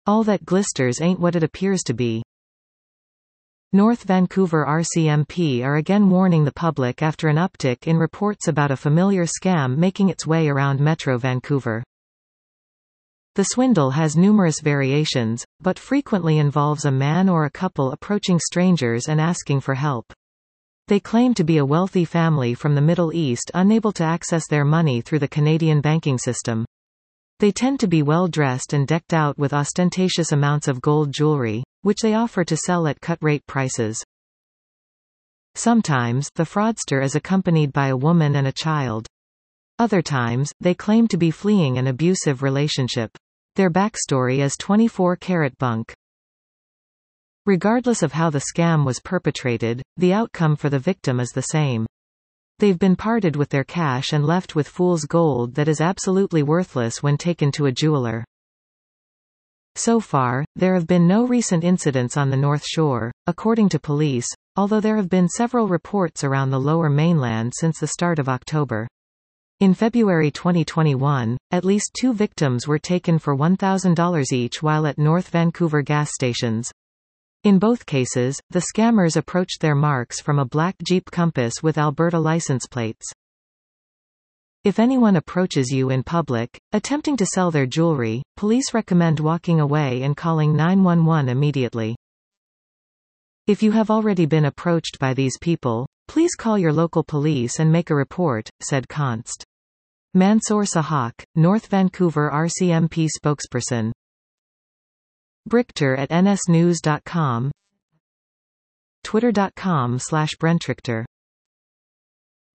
All that glisters ain't what it appears to be. North Vancouver RCMP are again warning the public after an uptick in reports about a familiar scam making its way around Metro Vancouver. The swindle has numerous variations, but frequently involves a man or a couple approaching strangers and asking for help. They claim to be a wealthy family from the Middle East unable to access their money through the Canadian banking system. They tend to be well dressed and decked out with ostentatious amounts of gold jewelry, which they offer to sell at cut-rate prices. Sometimes, the fraudster is accompanied by a woman and a child. Other times, they claim to be fleeing an abusive relationship. Their backstory is 24-karat bunk. Regardless of how the scam was perpetrated, the outcome for the victim is the same. They've been parted with their cash and left with fool's gold that is absolutely worthless when taken to a jeweler. So far, there have been no recent incidents on the North Shore, according to police, although there have been several reports around the Lower Mainland since the start of October. In February 2021, at least 2 victims were taken for $1,000 each while at North Vancouver gas stations. In both cases, the scammers approached their marks from a black Jeep Compass with Alberta license plates. If anyone approaches you in public, attempting to sell their jewelry, police recommend walking away and calling 911 immediately. If you have already been approached by these people, please call your local police and make a report, said Const. Mansoor Sahak, North Vancouver RCMP spokesperson. Brichter at nsnews.com, twitter.com/Brentrichter